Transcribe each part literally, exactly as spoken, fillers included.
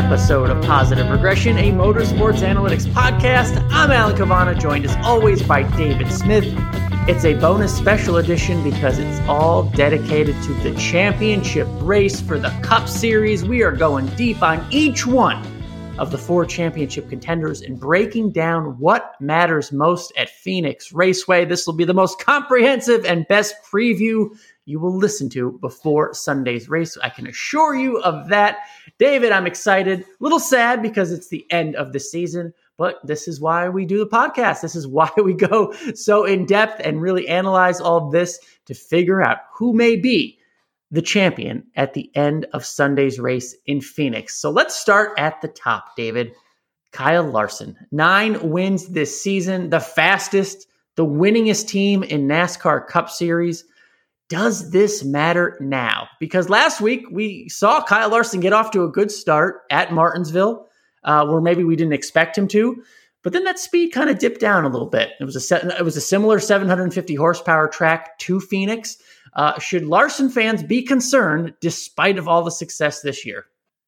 episode of Positive Regression, a motorsports analytics podcast. I'm Alan Cavana, joined as always by David Smith. It's a bonus special edition because it's all dedicated to the championship race for the Cup Series. We are going deep on each one of the four championship contenders and breaking down what matters most at Phoenix Raceway. This will be the most comprehensive and best preview you will listen to before Sunday's race. I can assure you of that. David, I'm excited, a little sad because it's the end of the season, but this is why we do the podcast. This is why we go so in depth and really analyze all of this to figure out who may be the champion at the end of Sunday's race in Phoenix. So let's start at the top, David. Kyle Larson, nine wins this season, the fastest, the winningest team in NASCAR Cup Series. Does this matter now? Because last week we saw Kyle Larson get off to a good start at Martinsville, uh, where maybe we didn't expect him to, but then that speed kind of dipped down a little bit. It was a set, it was a similar seven hundred fifty horsepower track to Phoenix. Uh, should Larson fans be concerned despite of all the success this year?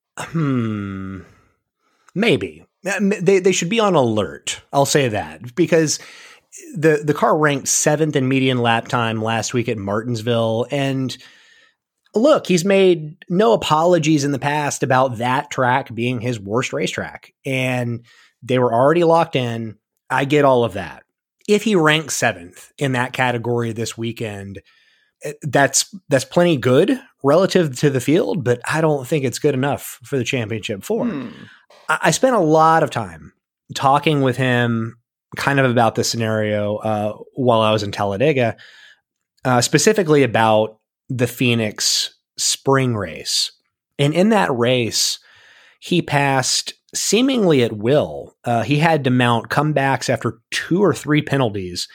Hmm. Maybe. They they should be on alert. I'll say that because the the car ranked seventh in median lap time last week at Martinsville. And look, he's made no apologies in the past about that track being his worst racetrack. And they were already locked in. I get all of that. If he ranks seventh in that category this weekend, that's that's plenty good relative to the field, but I don't think it's good enough for the championship four. Hmm. I, I spent a lot of time talking with him kind of about this scenario uh, while I was in Talladega, uh, specifically about the Phoenix spring race. And in that race, he passed seemingly at will. Uh, he had to mount comebacks after two or three penalties.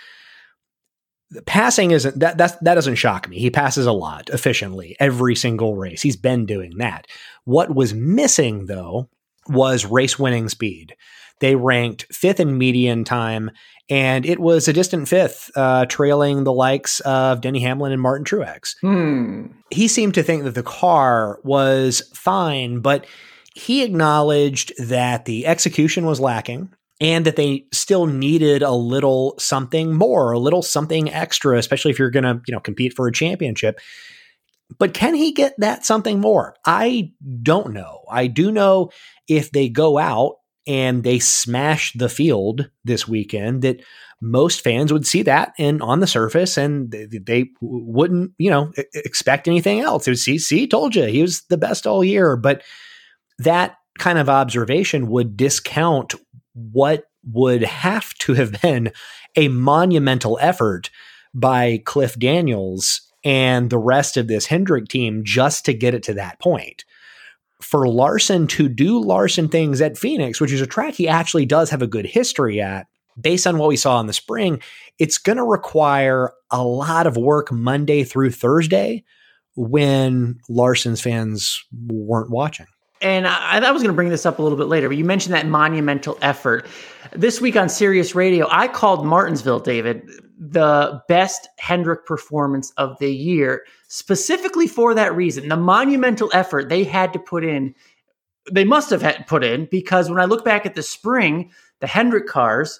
Passing isn't that that's, that doesn't shock me. He passes a lot efficiently every single race. He's been doing that. What was missing though was race winning speed. They ranked fifth in median time, and it was a distant fifth, uh, trailing the likes of Denny Hamlin and Martin Truex. Hmm. He seemed to think that the car was fine, but he acknowledged that the execution was lacking and that they still needed a little something more, a little something extra, especially if you're going to, you know, compete for a championship. But can he get that something more? I don't know. I do know if they go out and they smash the field this weekend, that most fans would see that and on the surface, and they, they wouldn't, you know, expect anything else. It was, see, see, told you he was the best all year. But that kind of observation would discount what would have to have been a monumental effort by Cliff Daniels and the rest of this Hendrick team just to get it to that point. For Larson to do Larson things at Phoenix, which is a track he actually does have a good history at, based on what we saw in the spring, it's going to require a lot of work Monday through Thursday when Larson's fans weren't watching. And I, I was going to bring this up a little bit later, but you mentioned that monumental effort. This week on Sirius Radio, I called Martinsville, David, the best Hendrick performance of the year, specifically for that reason. The monumental effort they had to put in, they must have had put in, because when I look back at the spring, the Hendrick cars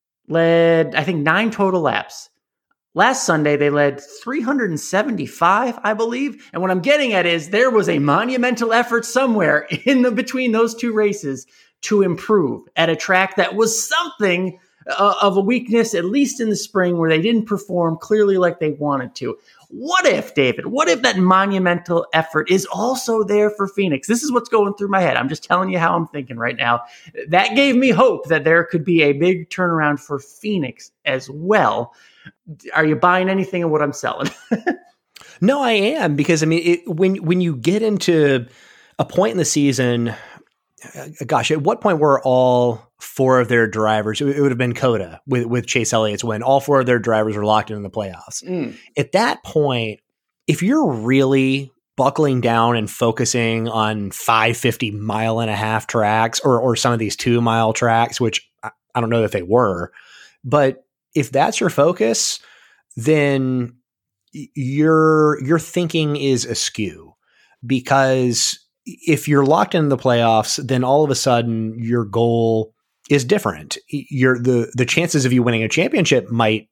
led, I think, nine total laps. Last Sunday, they led three hundred seventy-five, I believe. And what I'm getting at is there was a monumental effort somewhere in the between those two races to improve at a track that was something uh, of a weakness, at least in the spring, where they didn't perform clearly like they wanted to. What if, David, what if that monumental effort is also there for Phoenix? This is what's going through my head. I'm just telling you how I'm thinking right now. That gave me hope that there could be a big turnaround for Phoenix as well. Are you buying anything of what I'm selling? No, I am, because I mean, it, when when you get into a point in the season, uh, gosh, at what point were all four of their drivers? It, it would have been Coda with with Chase Elliott's win. All four of their drivers were locked in the playoffs. Mm. At that point, if you're really buckling down and focusing on five fifty mile and a half tracks, or or some of these two mile tracks, which I, I don't know that they were, but if that's your focus, then your your thinking is askew, because if you're locked in the playoffs, then all of a sudden your goal is different. Your the the chances of you winning a championship might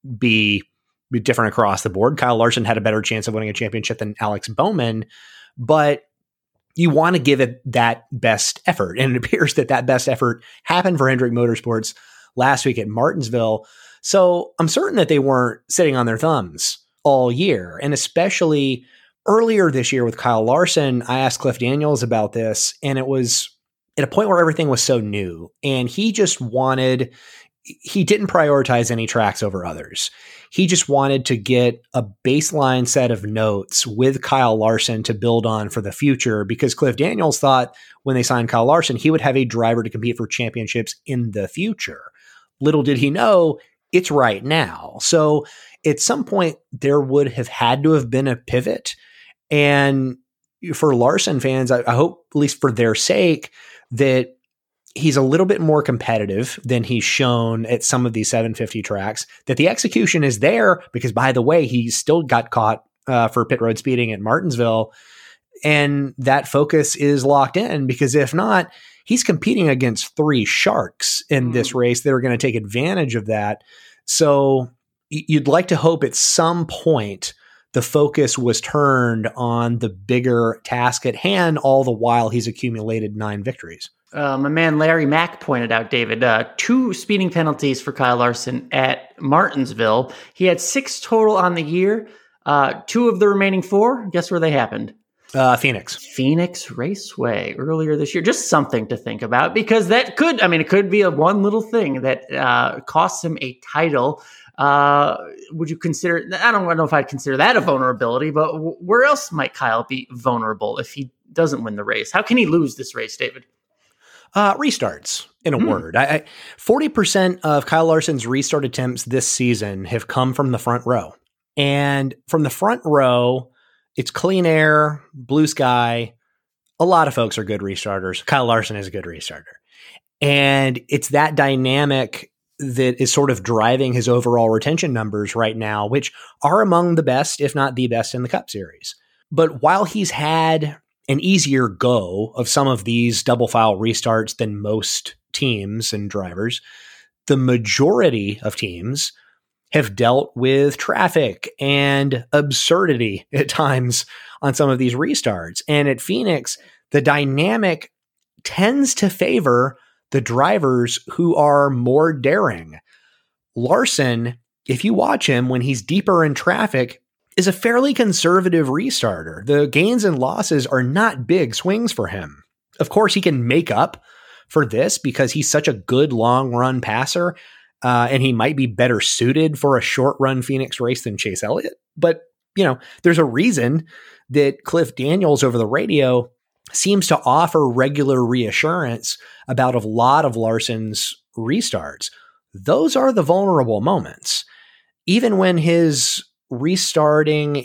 be, be different across the board. Kyle Larson had a better chance of winning a championship than Alex Bowman, but you want to give it that best effort. And it appears that that best effort happened for Hendrick Motorsports last week at Martinsville. So I'm certain that they weren't sitting on their thumbs all year. And especially earlier this year with Kyle Larson, I asked Cliff Daniels about this, and it was at a point where everything was so new. And he just wanted, he didn't prioritize any tracks over others. He just wanted to get a baseline set of notes with Kyle Larson to build on for the future, because Cliff Daniels thought when they signed Kyle Larson, he would have a driver to compete for championships in the future. Little did he know, it's right now. So at some point, there would have had to have been a pivot. And for Larson fans, I, I hope, at least for their sake, that he's a little bit more competitive than he's shown at some of these seven fifty tracks, that the execution is there, because, by the way, he still got caught uh, for pit road speeding at Martinsville, and that focus is locked in, because if not, he's competing against three sharks in mm. this race that are going to take advantage of that. So you'd like to hope at some point the focus was turned on the bigger task at hand, all the while he's accumulated nine victories. Uh, my man Larry Mack pointed out, David, uh, two speeding penalties for Kyle Larson at Martinsville. He had six total on the year. Uh, two of the remaining four, guess where they happened? Uh, Phoenix. Phoenix Raceway earlier this year. Just something to think about, because that could, I mean, it could be a one little thing that uh, costs him a title. Uh, would you consider, I don't know if I'd consider that a vulnerability, but w- where else might Kyle be vulnerable if he doesn't win the race? How can he lose this race, David? Uh, restarts, in a hmm. word. I, I, forty percent of Kyle Larson's restart attempts this season have come from the front row. And from the front row, it's clean air, blue sky. A lot of folks are good restarters. Kyle Larson is a good restarter. And it's that dynamic that is sort of driving his overall retention numbers right now, which are among the best, if not the best, in the Cup Series. But while he's had an easier go of some of these double file restarts than most teams and drivers, the majority of teams have dealt with traffic and absurdity at times on some of these restarts. And at Phoenix, the dynamic tends to favor the drivers who are more daring. Larson, if you watch him when he's deeper in traffic, is a fairly conservative restarter. The gains and losses are not big swings for him. Of course, he can make up for this because he's such a good long run passer, uh, and he might be better suited for a short run Phoenix race than Chase Elliott. But, you know, there's a reason that Cliff Daniels over the radio seems to offer regular reassurance about a lot of Larson's restarts. Those are the vulnerable moments. Even when his restarting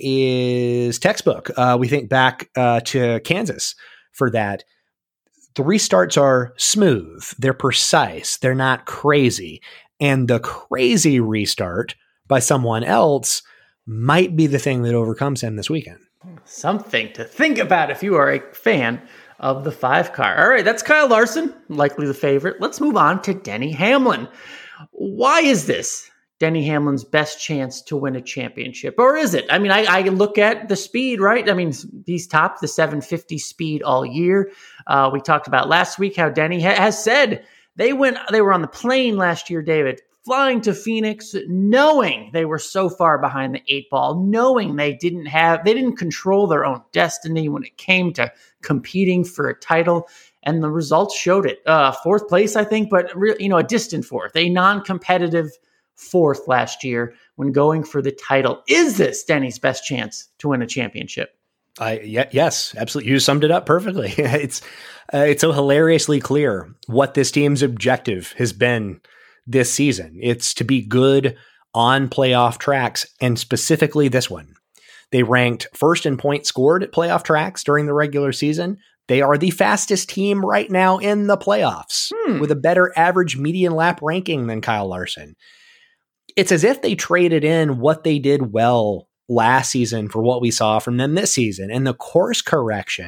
is textbook, uh, we think back uh, to Kansas for that. The restarts are smooth. They're precise. They're not crazy. And the crazy restart by someone else might be the thing that overcomes him this weekend. Something to think about if you are a fan of the five car. All right, that's Kyle Larson, likely the favorite. Let's move on to Denny Hamlin. Why is this Denny Hamlin's best chance to win a championship? Or is it? I mean, I, I look at the speed, right? I mean, he's topped the seven fifty speed all year. Uh, we talked about last week how Denny ha- has said they went, they were on the plane last year, David, flying to Phoenix, knowing they were so far behind the eight ball, knowing they didn't have, they didn't control their own destiny when it came to competing for a title. And the results showed it. Uh, fourth place, I think, but re- you know, a distant fourth, a non-competitive fourth last year when going for the title. Is this Denny's best chance to win a championship? I yeah, yes, absolutely. You summed it up perfectly. It's uh, it's so hilariously clear what this team's objective has been this season. It's to be good on playoff tracks, and specifically this one. They ranked first in points scored at playoff tracks during the regular season. They are the fastest team right now in the playoffs hmm. with a better average median lap ranking than Kyle Larson. It's as if they traded in what they did well last season for what we saw from them this season. And the course correction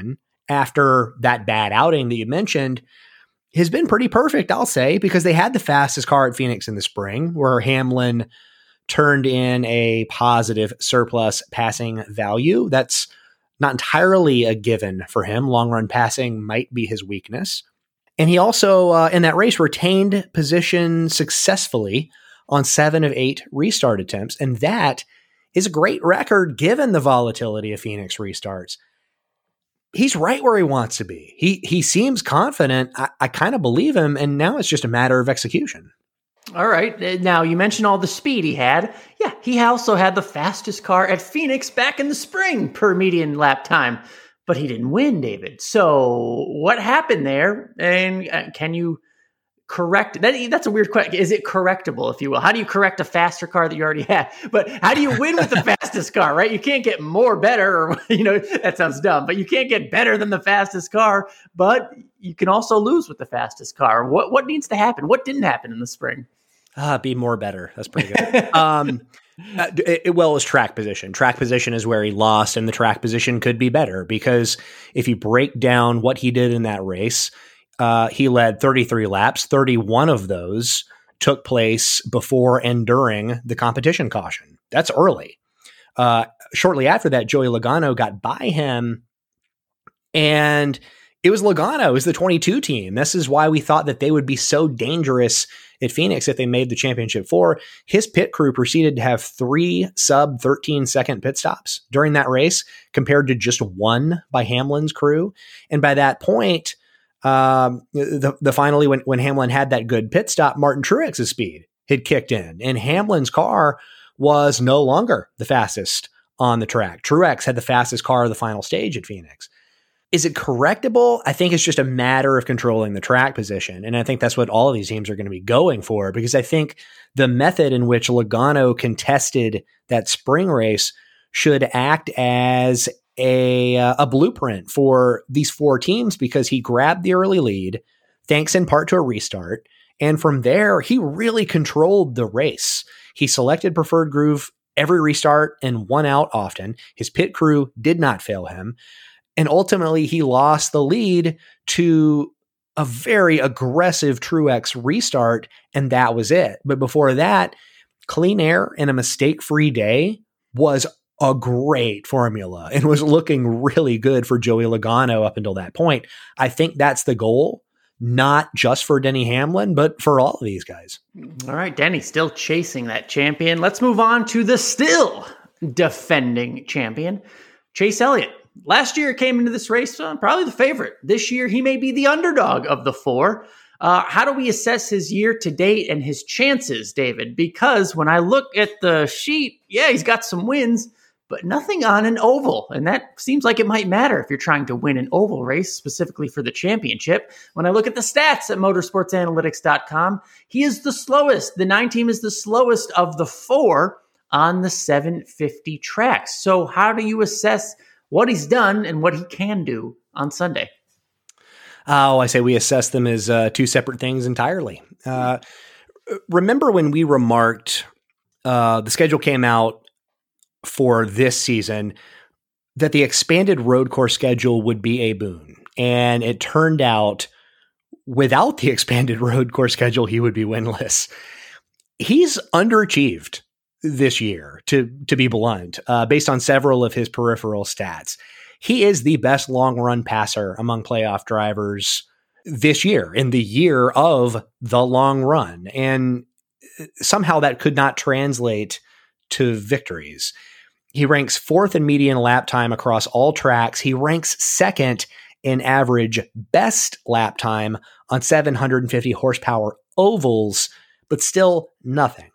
after that bad outing that you mentioned has been pretty perfect, I'll say, because they had the fastest car at Phoenix in the spring, where Hamlin turned in a positive surplus passing value. That's not entirely a given for him. Long run passing might be his weakness. And he also, uh, in that race, retained position successfully on seven of eight restart attempts. And that is a great record given the volatility of Phoenix restarts. He's right where he wants to be. He he seems confident. I, I kind of believe him, and now it's just a matter of execution. All right. Now, you mentioned all the speed he had. Yeah, he also had the fastest car at Phoenix back in the spring per median lap time, but he didn't win, David. So what happened there? And uh, can you correct that? That's a weird question. Is it correctable, if you will? How do you correct a faster car that you already had? But how do you win with the fastest car, right? You can't get more better, or, you know, that sounds dumb, but you can't get better than the fastest car, but you can also lose with the fastest car. What what needs to happen? What didn't happen in the spring? Ah, be more better. That's pretty good. um, uh, it, it, well, it was track position. Track position is where he lost, and the track position could be better, because if you break down what he did in that race, Uh, he led thirty-three laps. thirty-one of those took place before and during the competition caution. That's early. Uh, shortly after that, Joey Logano got by him, and it was Logano, it was the twenty-two team. This is why we thought that they would be so dangerous at Phoenix if they made the championship four. His pit crew proceeded to have three sub thirteen second pit stops during that race, compared to just one by Hamlin's crew. And by that point, Um, the, the finally, when, when Hamlin had that good pit stop, Martin Truex's speed had kicked in, and Hamlin's car was no longer the fastest on the track. Truex had the fastest car of the final stage at Phoenix. Is it correctable? I think it's just a matter of controlling the track position. And I think that's what all of these teams are going to be going for, because I think the method in which Logano contested that spring race should act as A, uh, a blueprint for these four teams, because he grabbed the early lead, thanks in part to a restart. And from there, he really controlled the race. He selected preferred groove every restart and won out often. His pit crew did not fail him. And ultimately, he lost the lead to a very aggressive Truex restart, and that was it. But before that, clean air and a mistake-free day was a great formula and was looking really good for Joey Logano up until that point. I think that's the goal, not just for Denny Hamlin, but for all of these guys. All right, Denny still chasing that champion. Let's move on to the still defending champion, Chase Elliott. Last year came into this race uh, probably the favorite. This year, he may be the underdog of the four. Uh, how do we assess his year to date and his chances, David? Because when I look at the sheet, yeah, he's got some wins, but nothing on an oval. And that seems like it might matter if you're trying to win an oval race, specifically for the championship. When I look at the stats at motorsports analytics dot com, he is the slowest. The nine team is the slowest of the four on the seven fifty tracks. So how do you assess what he's done and what he can do on Sunday? Oh, I say we assess them as uh, two separate things entirely. Uh, remember when we remarked uh, the schedule came out for this season that the expanded road course schedule would be a boon. And it turned out without the expanded road course schedule, he would be winless. He's underachieved this year, to, to be blunt, uh, based on several of his peripheral stats. He is the best long run passer among playoff drivers this year, in the year of the long run. And somehow that could not translate to victories. He ranks fourth in median lap time across all tracks. He ranks second in average best lap time on seven hundred fifty horsepower ovals, but still nothing.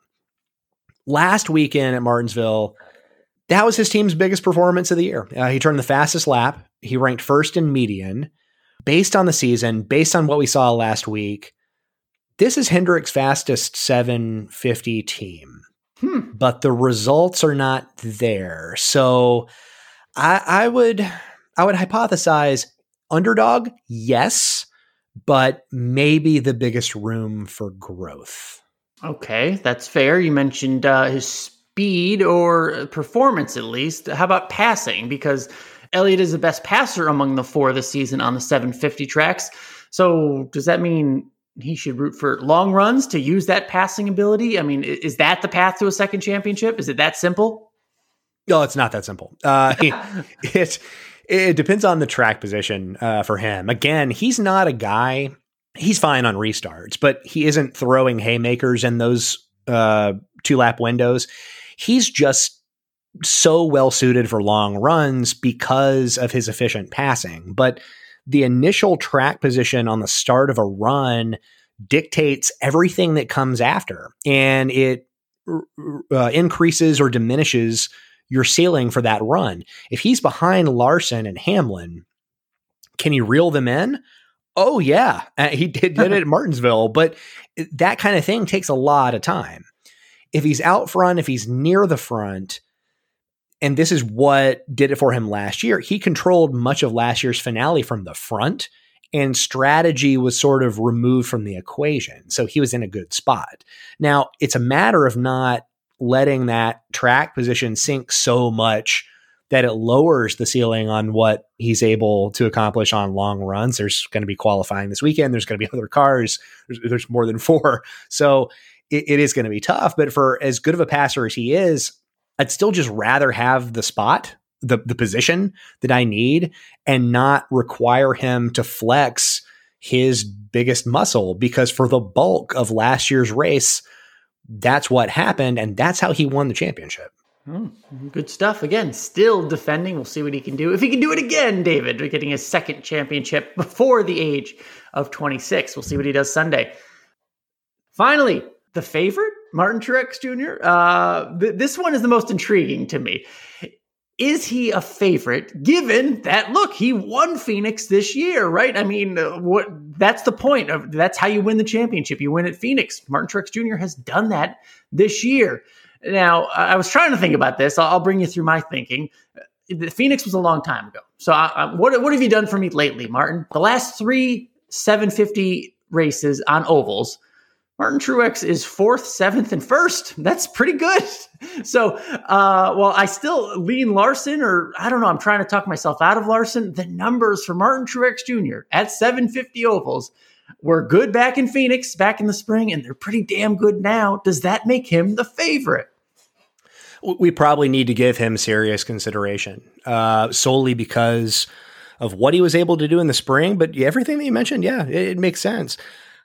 Last weekend at Martinsville, that was his team's biggest performance of the year. Uh, he turned the fastest lap. He ranked first in median. Based on the season, based on what we saw last week, this is Hendrick's fastest seven fifty team. Hmm. But the results are not there. So I, I would I would hypothesize underdog, yes, but maybe the biggest room for growth. Okay, that's fair. You mentioned uh, his speed or performance, at least. How about passing? Because Elliott is the best passer among the four this season on the seven fifty tracks. So does that mean he should root for long runs to use that passing ability? I mean, is that the path to a second championship? Is it that simple? No, it's not that simple. Uh, it, it depends on the track position uh, for him. Again, he's not a guy, he's fine on restarts, but he isn't throwing haymakers in those uh, two lap windows. He's just so well suited for long runs because of his efficient passing. But the initial track position on the start of a run dictates everything that comes after, and it uh, increases or diminishes your ceiling for that run. If he's behind Larson and Hamlin, can he reel them in? Oh yeah, uh, he did, did it at Martinsville, but that kind of thing takes a lot of time. If he's out front, if he's near the front, and this is what did it for him last year, he controlled much of last year's finale from the front, and strategy was sort of removed from the equation. So he was in a good spot. Now, it's a matter of not letting that track position sink so much that it lowers the ceiling on what he's able to accomplish on long runs. There's going to be qualifying this weekend. There's going to be other cars. There's, there's more than four. So it, it is going to be tough. But for as good of a passer as he is, I'd still just rather have the spot, the, the position that I need, and not require him to flex his biggest muscle, because for the bulk of last year's race, that's what happened, and that's how he won the championship. Oh, good stuff. Again, still defending. We'll see what he can do. If he can do it again, David, getting his second championship before the age of twenty-six. We'll see what he does Sunday. Finally, the favorite, Martin Truex Junior Uh, th- this one is the most intriguing to me. Is he a favorite given that, look, he won Phoenix this year, right? I mean, uh, what? That's the point of, that's how you win the championship. You win at Phoenix. Martin Truex Junior has done that this year. Now, I was trying to think about this. I'll, I'll bring you through my thinking. The Phoenix was a long time ago. So I, I, what, what have you done for me lately, Martin? The last three seven fifty races on ovals, Martin Truex is fourth, seventh, and first. That's pretty good. So, uh, well, I still lean Larson, or I don't know, I'm trying to talk myself out of Larson. The numbers for Martin Truex Junior at seven fifty ovals were good back in Phoenix, back in the spring, and they're pretty damn good now. Does that make him the favorite? We probably need to give him serious consideration, uh, solely because of what he was able to do in the spring. But everything that you mentioned, yeah, it, it makes sense.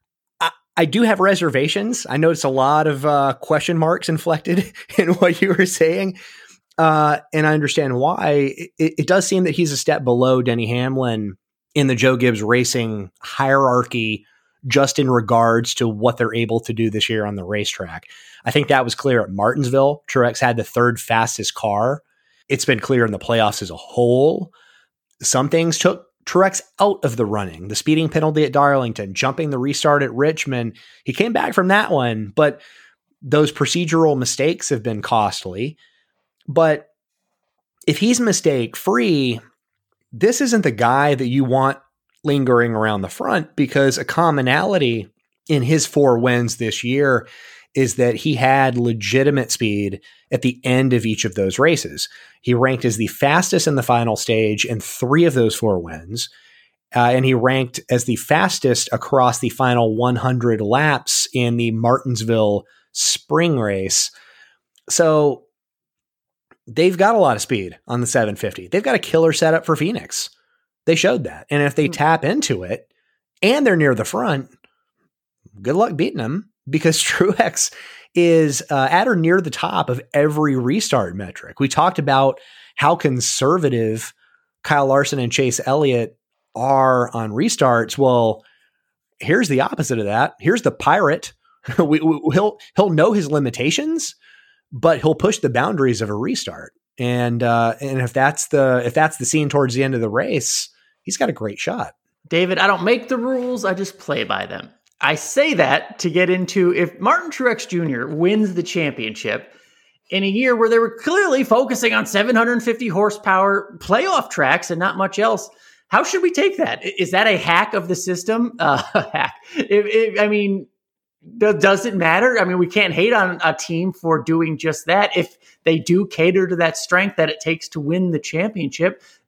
I do have reservations. I noticed a lot of uh, question marks inflected in what you were saying. Uh, and I understand why. It, it does seem that he's a step below Denny Hamlin in the Joe Gibbs Racing hierarchy, just in regards to what they're able to do this year on the racetrack. I think that was clear at Martinsville. Truex had the third fastest car. It's been clear in the playoffs as a whole. Some things took Truex out of the running. The speeding penalty at Darlington, jumping the restart at Richmond. He came back from that one, but those procedural mistakes have been costly. But if he's mistake free, this isn't the guy that you want lingering around the front, because a commonality in his four wins this year is that he had legitimate speed at the end of each of those races. He ranked as the fastest in the final stage in three of those four wins. Uh, and he ranked as the fastest across the final one hundred laps in the Martinsville spring race. So they've got a lot of speed on the seven fifty. They've got a killer setup for Phoenix. They showed that. And if they mm-hmm. tap into it and they're near the front, good luck beating them, because Truex is uh, at or near the top of every restart metric. We talked about how conservative Kyle Larson and Chase Elliott are on restarts. Well, here's the opposite of that. Here's the pirate. we, we, he'll he'll know his limitations, but he'll push the boundaries of a restart. And uh, and if that's the if that's the scene towards the end of the race, he's got a great shot. David, I don't make the rules. I just play by them. I say that to get into, if Martin Truex Junior wins the championship in a year where they were clearly focusing on seven hundred fifty horsepower playoff tracks and not much else, how should we take that? Is that a hack of the system? Uh, hack. If, if, I mean, does it matter? I mean, we can't hate on a team for doing just that. If they do cater to that strength that it takes to win the championship,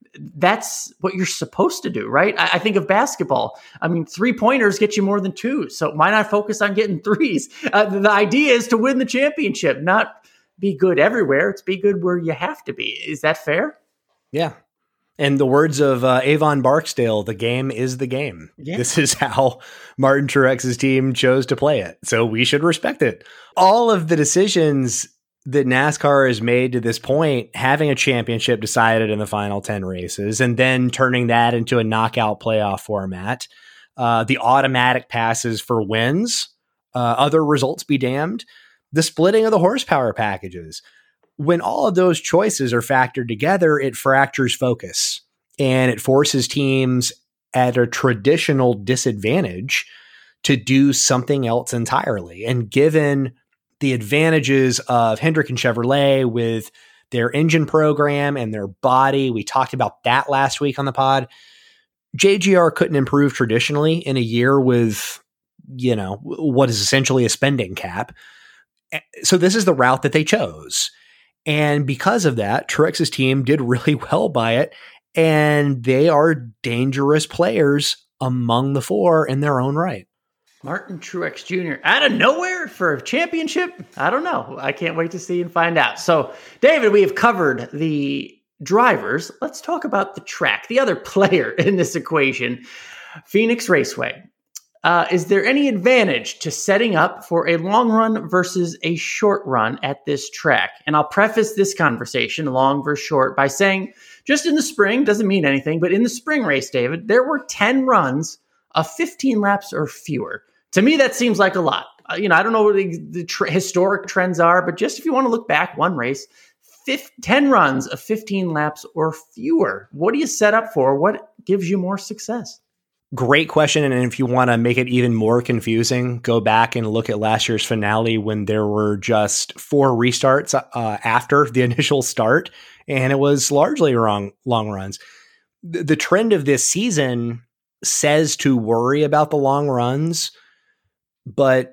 that's what you're supposed to do, right? I, I think of basketball. I mean, three pointers get you more than two. So why not focus on getting threes? Uh, the, the idea is to win the championship, not be good everywhere. It's be good where you have to be. Is that fair? Yeah. And the words of uh, Avon Barksdale, the game is the game. Yeah. This is how Martin Truex's team chose to play it. So we should respect it. All of the decisions that NASCAR has made to this point, having a championship decided in the final ten races, and then turning that into a knockout playoff format, uh, the automatic passes for wins, uh, other results be damned, the splitting of the horsepower packages. When all of those choices are factored together, it fractures focus and it forces teams at a traditional disadvantage to do something else entirely. And given the advantages of Hendrick and Chevrolet with their engine program and their body, we talked about that last week on the pod, J G R couldn't improve traditionally in a year with, you know, what is essentially a spending cap. So this is the route that they chose. And because of that, Truex's team did really well by it, and they are dangerous players among the four in their own right. Martin Truex Junior out of nowhere for a championship? I don't know. I can't wait to see and find out. So, David, we have covered the drivers. Let's talk about the track, the other player in this equation, Phoenix Raceway. Uh, is there any advantage to setting up for a long run versus a short run at this track? And I'll preface this conversation, long versus short, by saying just in the spring, doesn't mean anything, but in the spring race, David, there were ten runs of fifteen laps or fewer. To me, that seems like a lot. Uh, you know, I don't know what the, the tr- historic trends are, but just if you want to look back one race, fifty, ten runs of fifteen laps or fewer. What do you set up for? What gives you more success? Great question. And if you want to make it even more confusing, go back and look at last year's finale when there were just four restarts uh, after the initial start, and it was largely wrong long runs. The, the trend of this season says to worry about the long runs, but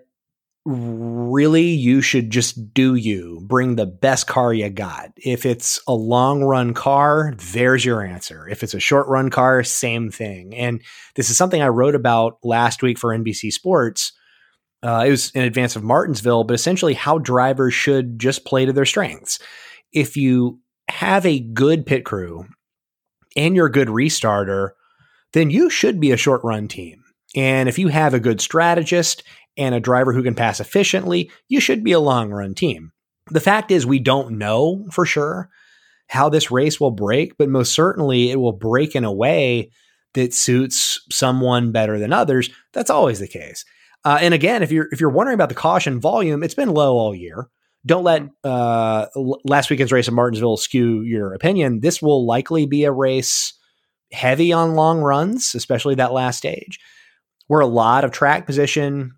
really you should just do you. Bring the best car you got. If it's a long run car, there's your answer. If it's a short run car, same thing. And this is something I wrote about last week for N B C Sports. Uh, it was in advance of Martinsville, but essentially how drivers should just play to their strengths. If you have a good pit crew and you're a good restarter, then you should be a short run team. And if you have a good strategist and a driver who can pass efficiently, you should be a long run team. The fact is we don't know for sure how this race will break, but most certainly it will break in a way that suits someone better than others. That's always the case. Uh, and again, if you're if you're wondering about the caution volume, it's been low all year. Don't let uh, last weekend's race at Martinsville skew your opinion. This will likely be a race heavy on long runs, especially that last stage, where a lot of track position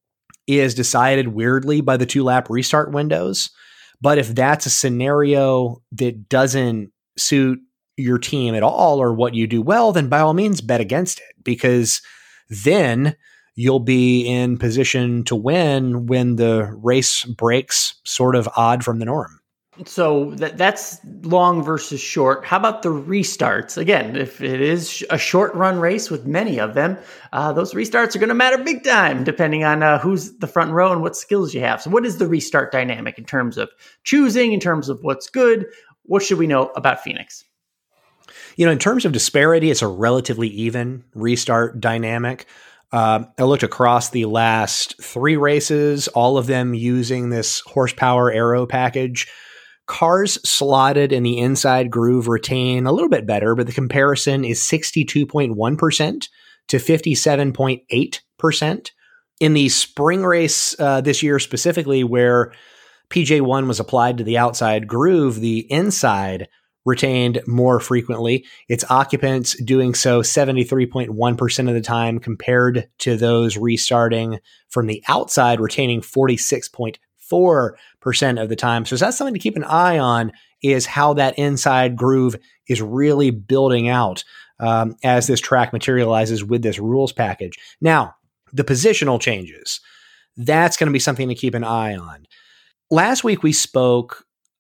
is decided weirdly by the two lap restart windows. But if that's a scenario that doesn't suit your team at all or what you do well, then by all means bet against it, because then you'll be in position to win when the race breaks sort of odd from the norm. So that that's long versus short. How about the restarts? Again, if it is a short run race with many of them, uh, those restarts are going to matter big time, depending on uh, who's the front row and what skills you have. So what is the restart dynamic in terms of choosing, in terms of what's good? What should we know about Phoenix? You know, in terms of disparity, it's a relatively even restart dynamic. Uh, I looked across the last three races, all of them using this horsepower aero package. Cars slotted in the inside groove retain a little bit better, but the comparison is sixty-two point one percent to fifty-seven point eight percent. In the spring race uh, this year specifically, where P J one was applied to the outside groove, the inside retained more frequently. Its occupants doing so seventy-three point one percent of the time compared to those restarting from the outside retaining forty-six point four percent of the time. So that's something to keep an eye on, is how that inside groove is really building out um, as this track materializes with this rules package. Now, the positional changes, that's going to be something to keep an eye on. Last week we spoke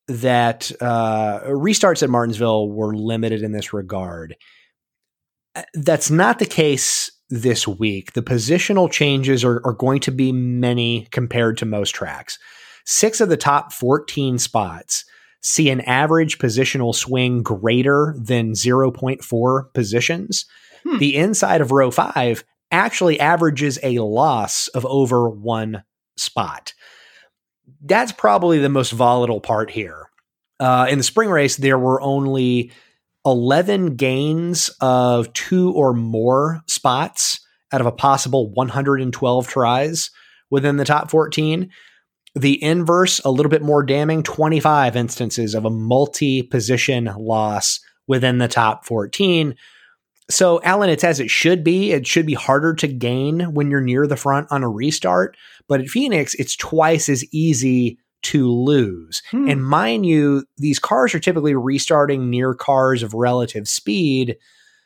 that uh, restarts at Martinsville were limited in this regard. That's not the case this week. The positional changes are, are going to be many compared to most tracks. Six of the top fourteen spots see an average positional swing greater than zero point four positions. Hmm. The inside of row five actually averages a loss of over one spot. That's probably the most volatile part here. Uh, in the spring race, there were only eleven gains of two or more spots out of a possible one hundred twelve tries within the top fourteen. The inverse, a little bit more damning, twenty-five instances of a multi-position loss within the top fourteen. So, Alan, it's as it should be. It should be harder to gain when you're near the front on a restart. But at Phoenix, it's twice as easy to lose. Hmm. And mind you, these cars are typically restarting near cars of relative speed.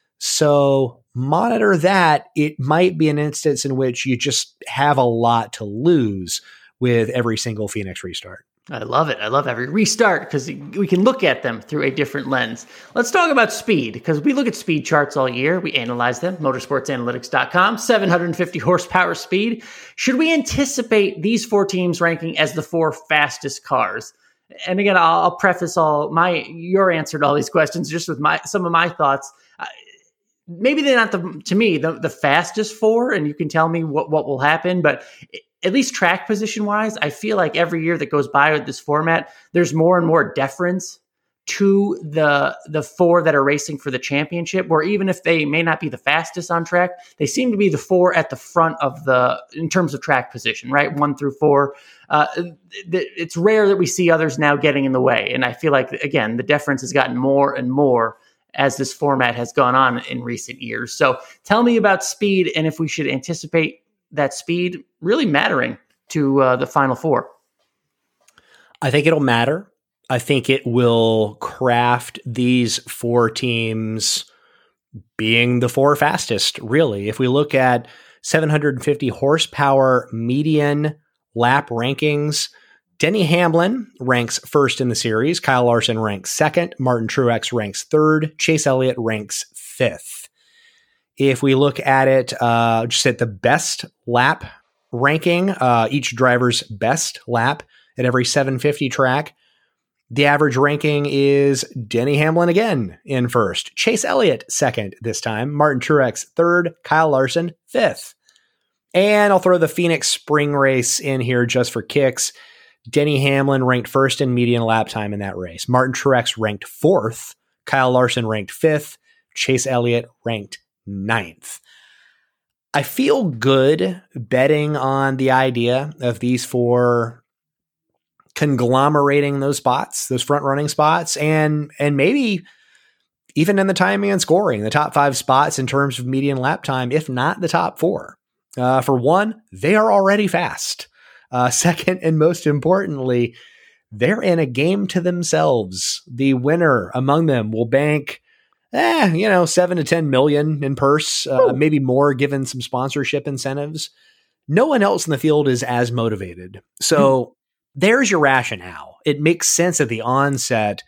So monitor that. It might be an instance in which you just have a lot to lose with every single Phoenix restart. I love it. I love every restart because we can look at them through a different lens. Let's talk about speed because we look at speed charts all year. We analyze them, motorsports analytics dot com, seven hundred fifty horsepower speed. Should we anticipate these four teams ranking as the four fastest cars? And again, I'll, I'll preface all my your answer to all these questions just with my some of my thoughts. Uh, maybe they're not, the to me, the, the fastest four, and you can tell me what, what will happen, but it, at least track position wise, I feel like every year that goes by with this format, there's more and more deference to the the four that are racing for the championship, where even if they may not be the fastest on track, they seem to be the four at the front of the, in terms of track position, right? One through four. Uh, it's rare that we see others now getting in the way. And I feel like, again, the deference has gotten more and more as this format has gone on in recent years. So tell me about speed and if we should anticipate that speed really mattering to uh, the Final Four. I think it'll matter. I think it will craft these four teams being the four fastest, really. If we look at seven hundred fifty horsepower median lap rankings, Denny Hamlin ranks first in the series. Kyle Larson ranks second. Martin Truex ranks third. Chase Elliott ranks fifth. If we look at it uh, just at the best lap ranking, uh, each driver's best lap at every seven fifty track, the average ranking is Denny Hamlin again in first, Chase Elliott second this time, Martin Truex third, Kyle Larson fifth. And I'll throw the Phoenix spring race in here just for kicks. Denny Hamlin ranked first in median lap time in that race. Martin Truex ranked fourth, Kyle Larson ranked fifth, Chase Elliott ranked ninth. I feel good betting on the idea of these four conglomerating those spots, those front running spots, and and maybe even in the timing and scoring, the top five spots in terms of median lap time, if not the top four. Uh, for one, they are already fast. Uh, second, and most importantly, they're in a game to themselves. The winner among them will bank Eh, you know, seven to ten million in purse, uh, maybe more given some sponsorship incentives. No one else in the field is as motivated. So mm. there's your rationale. It makes sense at the onset.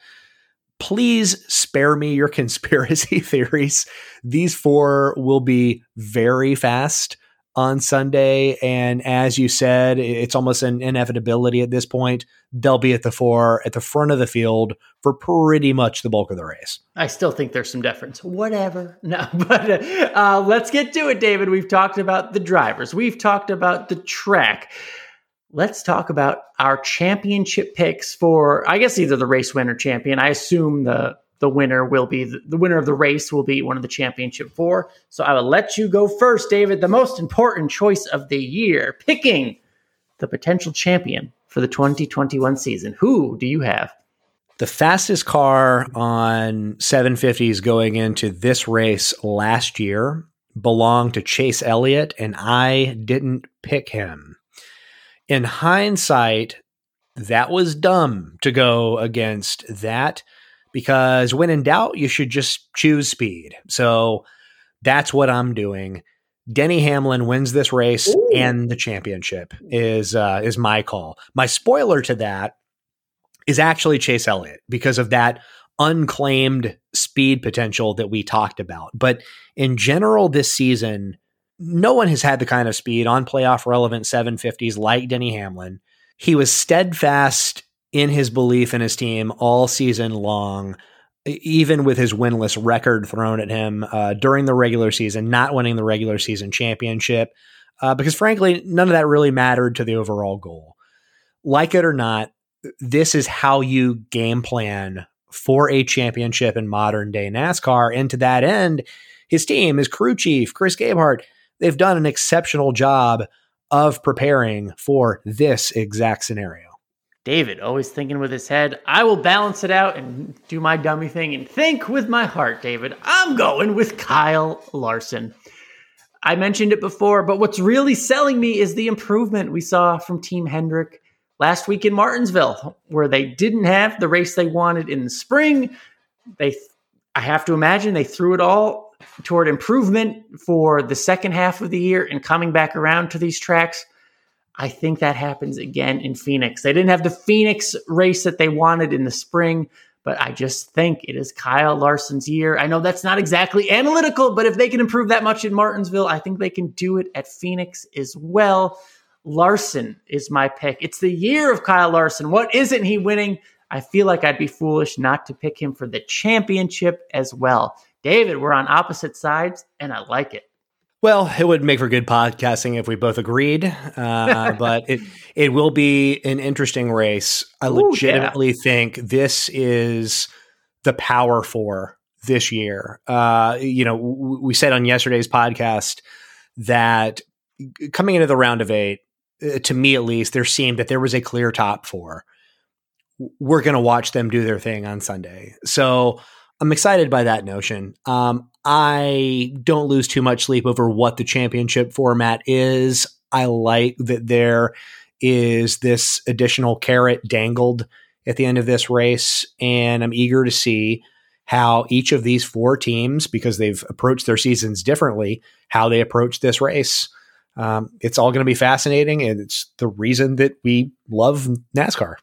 Please spare me your conspiracy theories. These four will be very fast on Sunday. And as you said, it's almost an inevitability at this point. They'll be at the four at the front of the field for pretty much the bulk of the race. I still think there's some deference. Whatever. No, but uh, let's get to it, David. We've talked about the drivers. We've talked about the track. Let's talk about our championship picks for, I guess, either the race winner champion. I assume the the winner will be, the, the winner of the race will be one of the championship four. So I will let you go first, David. The most important choice of the year, picking the potential champion for the twenty twenty-one season. Who do you have? The fastest car on seven fifties going into this race last year belonged to Chase Elliott, and I didn't pick him. In hindsight, that was dumb to go against that, because when in doubt, you should just choose speed. So that's what I'm doing. Denny Hamlin wins this race Ooh. and the championship is uh, is my call. My spoiler to that is actually Chase Elliott because of that unclaimed speed potential that we talked about. But in general, this season, no one has had the kind of speed on playoff relevant seven fifties like Denny Hamlin. He was steadfast in his belief in his team all season long, even with his winless record thrown at him uh, during the regular season, not winning the regular season championship, uh, because frankly, none of that really mattered to the overall goal. Like it or not, this is how you game plan for a championship in modern day NASCAR. And to that end, his team, his crew chief, Chris Gabehart, they've done an exceptional job of preparing for this exact scenario. David, always thinking with his head. I will balance it out and do my dummy thing and think with my heart, David. I'm going with Kyle Larson. I mentioned it before, but what's really selling me is the improvement we saw from Team Hendrick last week in Martinsville, where they didn't have the race they wanted in the spring. They, I have to imagine they threw it all toward improvement for the second half of the year and coming back around to these tracks. I think that happens again in Phoenix. They didn't have the Phoenix race that they wanted in the spring, but I just think it is Kyle Larson's year. I know that's not exactly analytical, but if they can improve that much in Martinsville, I think they can do it at Phoenix as well. Larson is my pick. It's the year of Kyle Larson. What isn't he winning? I feel like I'd be foolish not to pick him for the championship as well. David, we're on opposite sides, and I like it. Well, it would make for good podcasting if we both agreed, uh, but it it will be an interesting race. I Ooh, legitimately yeah. think this is the Power Four this year. Uh, you know, w- we said on yesterday's podcast that coming into the round of eight, uh, to me at least, there seemed that there was a clear top four. We're going to watch them do their thing on Sunday. So I'm excited by that notion. Um, I don't lose too much sleep over what the championship format is. I like that there is this additional carrot dangled at the end of this race, and I'm eager to see how each of these four teams, because they've approached their seasons differently, how they approach this race. Um, it's all going to be fascinating, and it's the reason that we love NASCAR.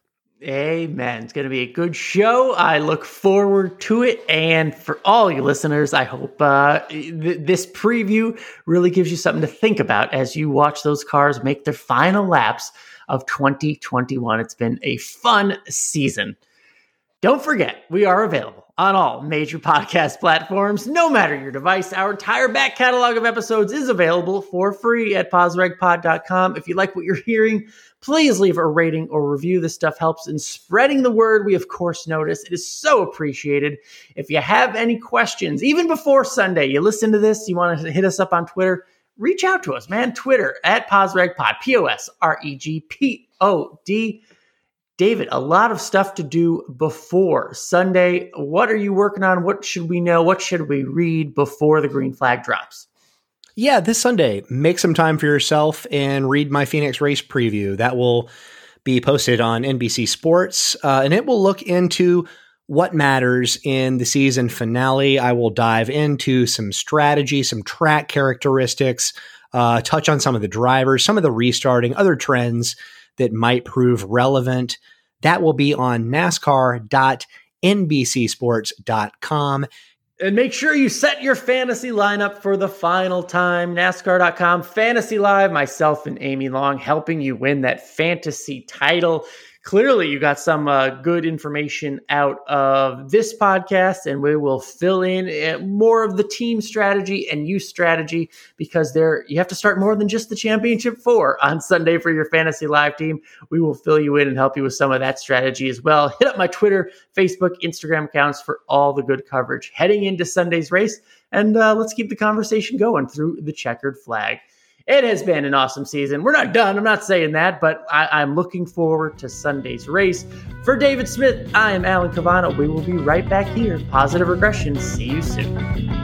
Amen. It's going to be a good show. I look forward to it. And for all you listeners, I hope uh, th- this preview really gives you something to think about as you watch those cars make their final laps of twenty twenty-one. It's been a fun season. Don't forget, we are available on all major podcast platforms, no matter your device. Our entire back catalog of episodes is available for free at pause reg pod dot com. If you like what you're hearing, please leave a rating or review. This stuff helps in spreading the word. We, of course, notice. It is so appreciated. If you have any questions, even before Sunday, you listen to this, you want to hit us up on Twitter, reach out to us, man. Twitter at PosRegPod, P O S R E G P O D. David, a lot of stuff to do before Sunday. What are you working on? What should we know? What should we read before the green flag drops? Yeah, this Sunday, make some time for yourself and read my Phoenix race preview. That will be posted on N B C Sports, uh, and it will look into what matters in the season finale. I will dive into some strategy, some track characteristics, uh, touch on some of the drivers, some of the restarting, other trends that might prove relevant. That will be on NASCAR dot N B C sports dot com. And make sure you set your fantasy lineup for the final time. NASCAR dot com Fantasy Live, myself and Amy Long helping you win that fantasy title. Clearly, you got some uh, good information out of this podcast, and we will fill in uh, more of the team strategy and youth strategy, because there you have to start more than just the championship four on Sunday for your fantasy live team. We will fill you in and help you with some of that strategy as well. Hit up my Twitter, Facebook, Instagram accounts for all the good coverage heading into Sunday's race, and uh, let's keep the conversation going through the checkered flag. It has been an awesome season. We're not done. I'm not saying that, but I, I'm looking forward to Sunday's race. For David Smith, I am Alan Cavano. We will be right back here. Positive Regression. See you soon.